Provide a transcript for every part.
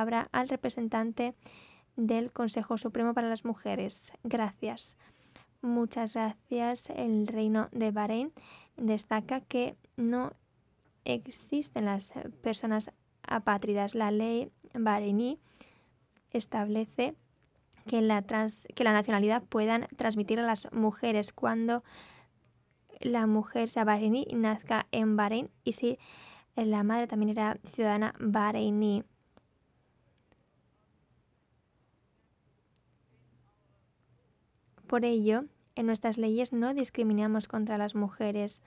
palabra al representante del Consejo Supremo para las Mujeres. Gracias. Muchas gracias. El Reino de Bahrein destaca que no existen las personas apátridas. La ley bareiní establece que la nacionalidad puedan transmitir a las mujeres cuando la mujer sea bareiní y nazca en Bahrein, y si la madre también era ciudadana bareiní. Por ello, en nuestras leyes no discriminamos contra las mujeres.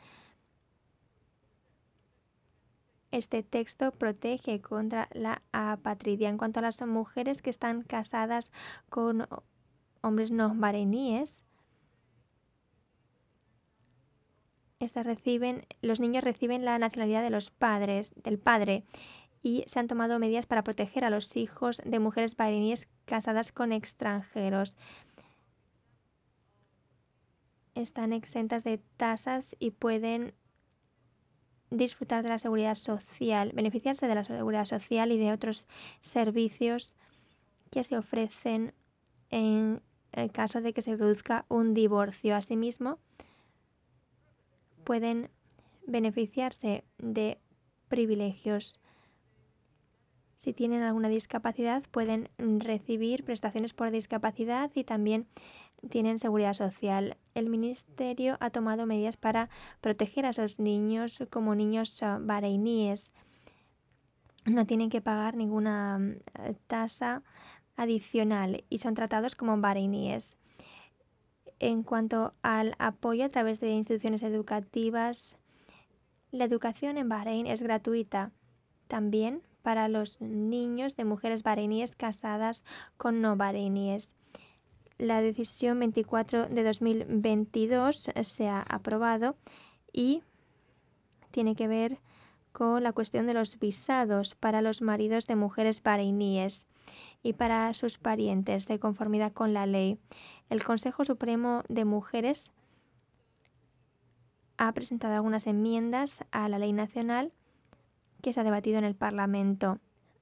Este texto protege contra la apatridia. En cuanto a las mujeres que están casadas con hombres no bareiníes, los niños reciben la nacionalidad de del padre, y se han tomado medidas para proteger a los hijos de mujeres bareiníes casadas con extranjeros. Están exentas de tasas y pueden disfrutar de la seguridad social, beneficiarse de la seguridad social y de otros servicios que se ofrecen en el caso de que se produzca un divorcio. Asimismo, pueden beneficiarse de privilegios. Si tienen alguna discapacidad, pueden recibir prestaciones por discapacidad y también tienen seguridad social. El Ministerio ha tomado medidas para proteger a esos niños como niños bareiníes. No tienen que pagar ninguna tasa adicional y son tratados como bareiníes. En cuanto al apoyo a través de instituciones educativas, la educación en Bahrein es gratuita también para los niños de mujeres bareiníes casadas con no bareiníes. La decisión 24 de 2022 se ha aprobado y tiene que ver con la cuestión de los visados para los maridos de mujeres bareiníes y para sus parientes, de conformidad con la ley. El Consejo Supremo de Mujeres ha presentado algunas enmiendas a la ley nacional que se ha debatido en el Parlamento.